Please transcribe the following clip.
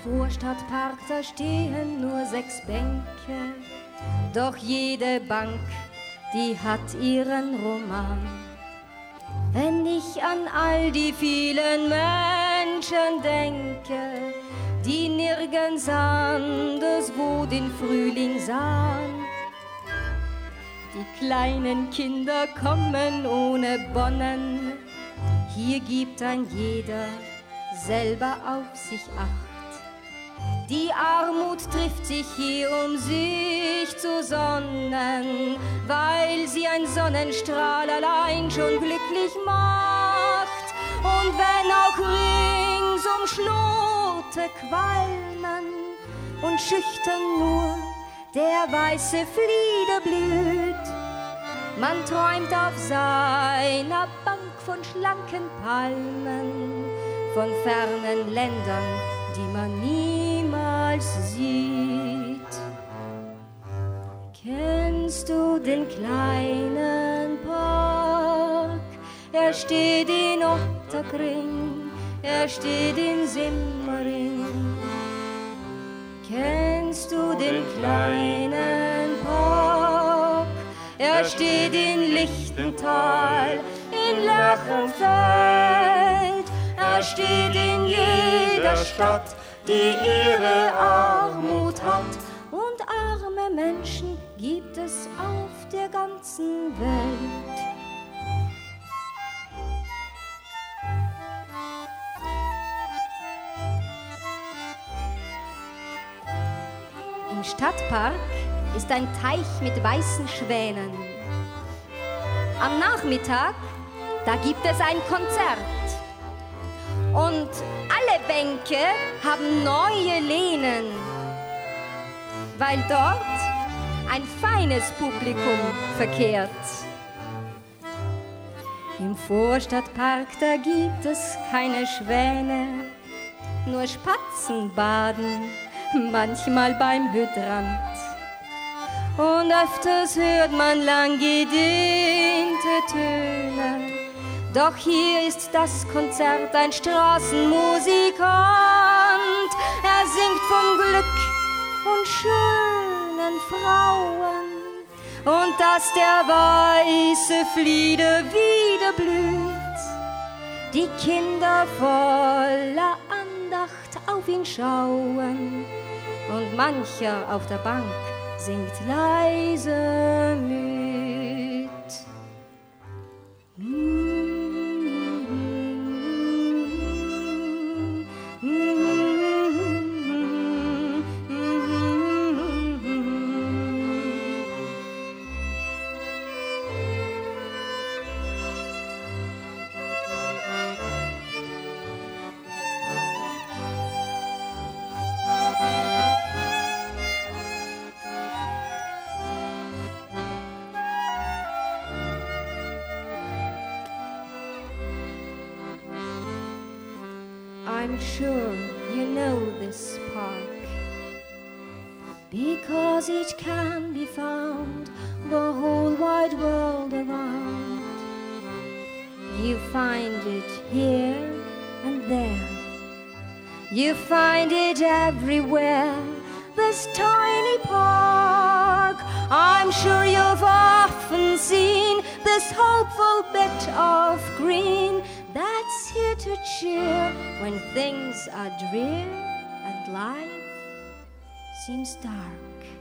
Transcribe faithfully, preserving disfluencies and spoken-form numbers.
Vorstadtpark, da stehen nur sechs Bänke, doch jede Bank, die hat ihren Roman. Wenn ich an all die vielen Menschen denke, die nirgends anders wo den Frühling sahen. Die kleinen Kinder kommen ohne Bonnen, hier gibt ein jeder selber auf sich Acht. Die Armut trifft sich hier, um sich zu sonnen, weil sie ein Sonnenstrahl allein schon glücklich macht. Und wenn auch ringsum Schlote qualmen und schüchtern nur der weiße Flieder blüht, man träumt auf seiner Bank von schlanken Palmen, von fernen Ländern, die man niemals sieht. Kennst du den kleinen Park? Er steht in Ottakring, er steht in Simmering. Kennst du den kleinen Park? Er steht in Lichtental, in Lerchenfeld. Er steht in jeder Stadt, die ihre Armut hat. Und arme Menschen gibt es auf der ganzen Welt. Im Stadtpark ist ein Teich mit weißen Schwänen. Am Nachmittag, da gibt es ein Konzert. Und alle Bänke haben neue Lehnen, weil dort ein feines Publikum verkehrt. Im Vorstadtpark, da gibt es keine Schwäne, nur Spatzen baden, manchmal beim Hydrant. Und öfters hört man lang gedehnte Töne. Doch hier ist das Konzert ein Straßenmusikant. Er singt vom Glück und schönen Frauen und dass der weiße Flieder wieder blüht. Die Kinder voller Andacht auf ihn schauen und mancher auf der Bank singt leise mit. I'm sure you know this park, because it can be found the whole wide world around. You find it here and there, you find it everywhere, this tiny park. I'm sure you've often seen this hopeful bit of green that's here to cheer when things are drear and life seems dark.